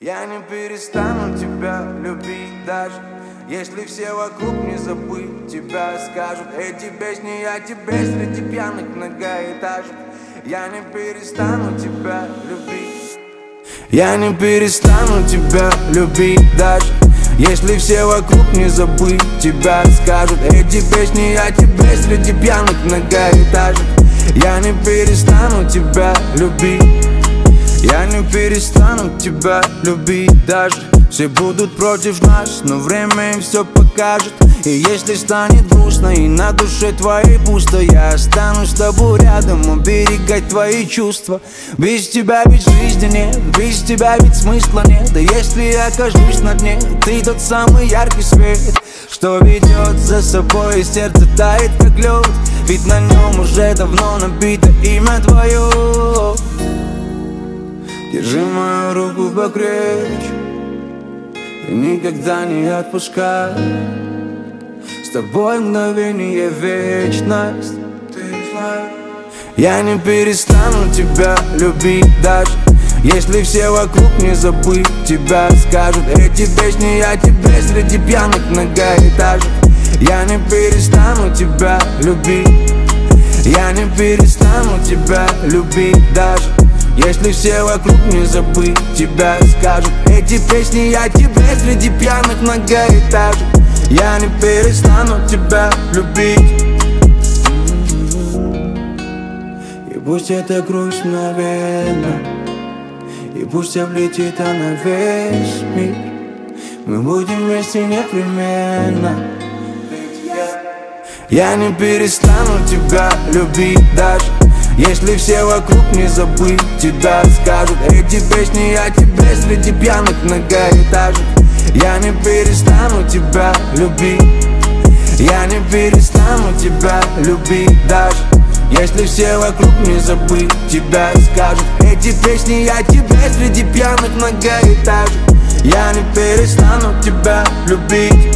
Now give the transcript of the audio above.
Я не перестану тебя любить даже если все вокруг не забыть тебя скажут. Эти песни о тебе среди пьяных многоэтажек. Я не перестану тебя любить. Я не перестану тебя любить даже если все вокруг не забыть тебя скажут. Эти песни о тебе среди пьяных многоэтажек. Я не перестану тебя любить. Я не перестану тебя любить даже все будут против нас, но время им все покажет. И если станет грустно и на душе твоей пусто, я останусь с тобой рядом, оберегать твои чувства. Без тебя ведь жизни нет, без тебя ведь смысла нет. Да если я окажусь на дне, ты тот самый яркий свет, что ведет за собой, и сердце тает как лед. Ведь на нем уже давно набито имя твое. Держи мою руку покрепче и никогда не отпускай. С тобой мгновение вечность. Я не перестану тебя любить даже если все вокруг не забыть тебя скажут. Эти песни о тебе среди пьяных многоэтажек. Я не перестану тебя любить. Я не перестану тебя любить даже если все вокруг не забыть тебя скажут. Эти песни о тебе среди пьяных многоэтажек. Я не перестану тебя любить. И пусть эта грусть мгновенна, и пусть облетит она весь мир, мы будем вместе непременно. Я не перестану тебя любить даже если все вокруг не забыть тебя скажут. Эти песни о тебе среди пьяных многоэтажек. Я не перестану тебя любить. Я не перестану тебя любить даже если все вокруг не забыть тебя скажут. Эти песни о тебе среди пьяных многоэтажек. Я не перестану тебя любить.